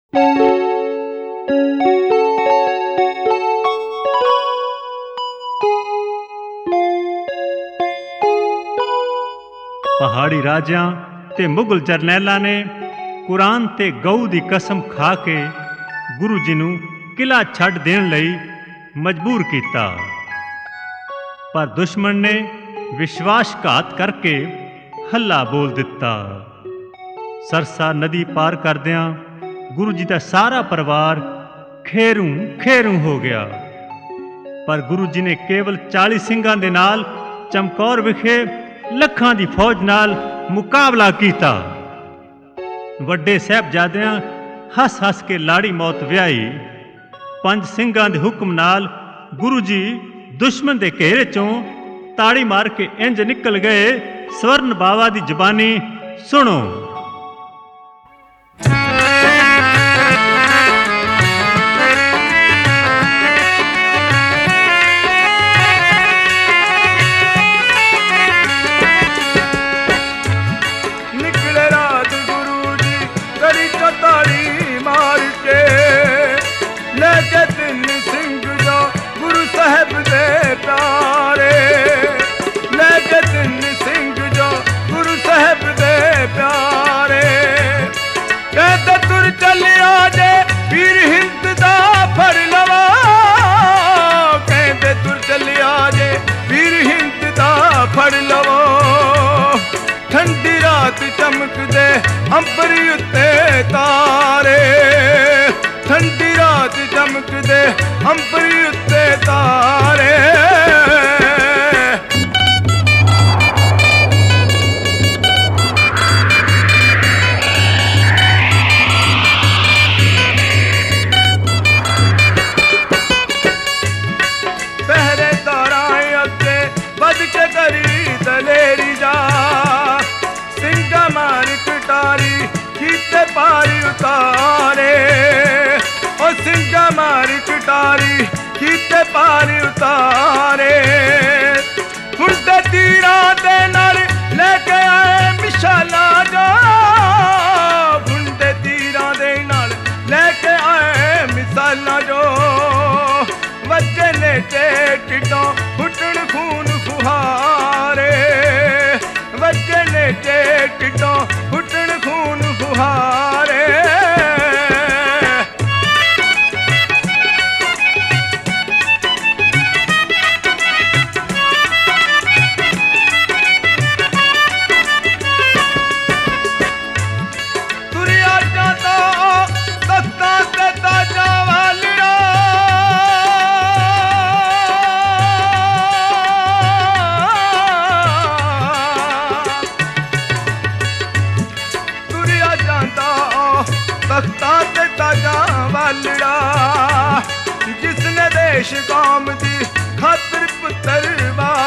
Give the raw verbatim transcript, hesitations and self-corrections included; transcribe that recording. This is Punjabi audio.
ਪਹਾੜੀ ਰਾਜਿਆਂ ਤੇ ਮੁਗਲ ਜਰਨੈਲਾਂ ਨੇ ਕੁਰਾਨ ਤੇ ਗਊ ਦੀ ਕਸਮ ਖਾ ਕੇ ਗੁਰੂ ਜੀ ਨੂੰ ਕਿਲ੍ਹਾ ਛੱਡ ਦੇਣ ਲਈ ਮਜਬੂਰ ਕੀਤਾ, ਪਰ ਦੁਸ਼ਮਣ ਨੇ ਵਿਸ਼ਵਾਸਘਾਤ ਕਰਕੇ ਹੱਲਾ ਬੋਲ ਦਿੱਤਾ। ਸਰਸਾ ਨਦੀ ਪਾਰ ਕਰਦਿਆਂ ਗੁਰੂ ਜੀ ਦਾ ਸਾਰਾ ਪਰਿਵਾਰ ਖੇਰੂ ਖੇਰੂ ਹੋ ਗਿਆ, ਪਰ ਗੁਰੂ ਜੀ ਨੇ ਕੇਵਲ ਚਾਲੀ ਸਿੰਘਾਂ ਦੇ ਨਾਲ ਚਮਕੌਰ ਵਿਖੇ ਲੱਖਾਂ ਦੀ ਫੌਜ ਨਾਲ ਮੁਕਾਬਲਾ ਕੀਤਾ। ਵੱਡੇ ਸਾਹਿਬਜ਼ਾਦਿਆਂ ਹੱਸ ਹੱਸ ਕੇ ਲਾੜੀ ਮੌਤ ਵਿਆਹੀ। ਪੰਜ ਸਿੰਘਾਂ ਦੇ ਹੁਕਮ ਨਾਲ ਗੁਰੂ ਜੀ ਦੁਸ਼ਮਣ ਦੇ ਘੇਰੇ ਚੋਂ ਤਾੜੀ ਮਾਰ ਕੇ ਇੰਜ ਨਿਕਲ ਗਏ। ਸਵਰਨ ਬਾਵਾ ਦੀ ਜ਼ੁਬਾਨੀ ਸੁਣੋ। ਚਮਕਦੇ ਅੰਬਰੀ ਉੱਤੇ ਤਾਰੇ, ਠੰਡੀ ਰਾਤ ਚਮਕਦੇ ਅੰਬਰੀ ਉੱਤੇ ਤਾਰੇ। ਪਹਿਰੇਦਾਰਾਂ ਅੱਗੇ ਵੱਧ ਕੇ ਕਰੀ ਦਲੇਰੀ ਜਾ, ਮਾਰ ਕਟਾਰੀ ਕੀਤੇ ਪਾਰੀ ਉਤਾਰੇ। ਉਹ ਸਿੰਘਾ ਮਾਰ ਕਟਾਰੀ ਕੀਤੇ ਪਾਰੀ ਉਤਾਰੇ। ਹੁੰਦੇ ਤੀਰਾਂ ਦੇ ਨਾਲ ਲੈ ਕੇ ਆਏ ਮਿਸਾਲਾਂ ਜੋ, ਹੁੰਦੇ ਤੀਰਾਂ ਦੇ ਨਾਲ ਲੈ ਕੇ ਆਏ ਮਿਸਾਲਾਂ ਜੋ। ਵੱਜੇ ਨੇ ਤੇ ਟਿੱਡੋਂ ਫੁੱਟਣ ਖੂਨ ਫੁਹਾਰੇ, ਵੱਜੇ ਨੇ ਤੇ ਟਿੱਡੋਂ ਫੁੱਟਣ ਖੂਨ ਫੁਹਾਰੇ। ਤੁਰਿਆ ਜਾਂਦਾ ਤਖਤਾਂ ਤੇ ਤਾਜਾਂ ਵਾਲਿਆ, ਤਖਤਾਂ ਤੇ ਤਾਜਾਂ ਵਾਲਿਆ। ਜਿਸਨੇ ਦੇਸ਼ ਕੌਮ ਦੀ ਖਾਤਰ ਪੁੱਤਰ